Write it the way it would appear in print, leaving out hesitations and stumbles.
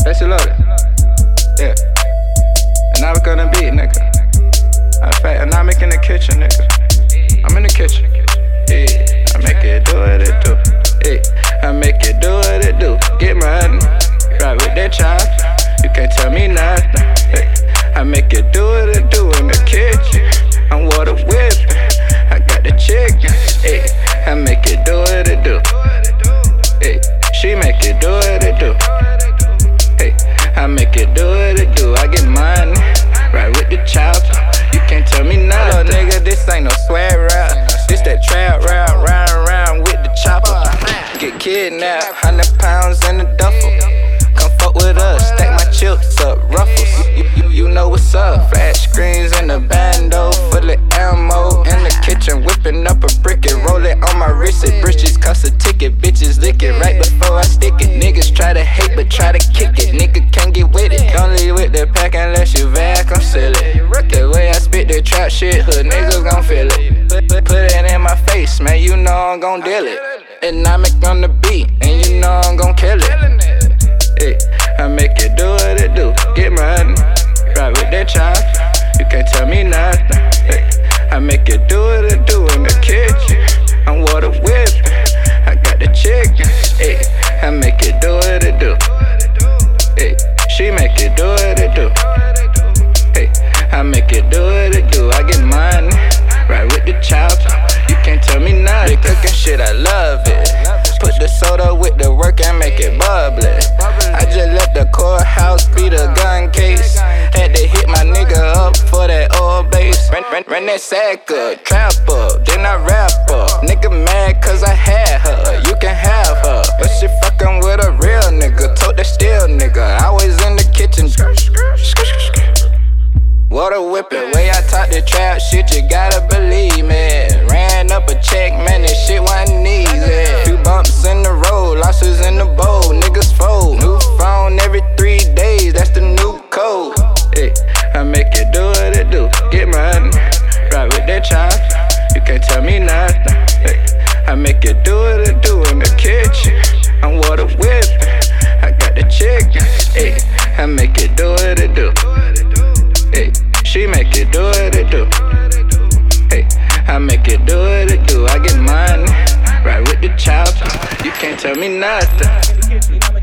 Sexy loaded. Yeah. And I was gonna beat, nigga. Matter of fact, and I'm in the kitchen, nigga. I'm in the kitchen. Yeah. I make it do what it do. Yeah. I make it do what it do. Get money. Ride with that child. You can't tell me nothing. Yeah. I make it do what it do in the kitchen. I'm water whipping. I got the chicken. Yeah. I make it do what it do. Yeah. She make it do what it do. Hey, I make it do what it do. I get money, right with the chopper. You can't tell me nothing. Hello, nigga, this ain't no swag rap. This that trap rap, round with the chopper. Get kidnapped, 100 pounds in the duffel. Come fuck with us, stack my chips up, ruffles. You know what's up. Flash screens in the bando, full of ammo. In the kitchen, whipping up a brick and roll it on my wrist. It britches cost a ticket, bitches lick it right before I stick it. Niggas try to hate but try to kick it. Nigga can't get with it. Don't leave with the pack unless you vac, I'm silly. The way I spit the trap shit, hood niggas gon' feel it. Put it in my face, man, you know I'm gon' deal it. And I make on the beat, and you know I'm gon' kill it. Hey, I make it do what it do. Get money, ride with that child. You can't tell me nothing. Hey, I make it do what it do in the kitchen. I'm water whipping. I got the chicken. Hey, I make it do what it do. Hey, she make it do what it do. Hey, I make it do what it do. I get money, ride with the chopper. You can't tell me nothing. Cooking shit, I love it. Put the soda with the work and make it bubbly. I just let the courthouse be the gun case. Had to hit my nigga up for that old bass. Run that sack up, trap up, then I rap up. Nigga mad cause I had her, you can have her. But she fucking with a real nigga, told that still nigga. I was in the kitchen. Water whipping, way I talk the trap shit, you gotta believe me. Ran up a check, man, this shit wasn't easy. Few bumps in the road, losses in the bowl, niggas fold. New phone every 3 days, that's the new code. Hey, I make it do what it do. Get money, ride with that child. You can't tell me nothing. Hey, I make it do what it do in the kitchen. I'm water whipping, I got the chicken. Hey, I make it do what it do. Hey, she make it do what it do. Hey, I make it do what it do. I get money, ride with the chopper. You can't tell me nothing.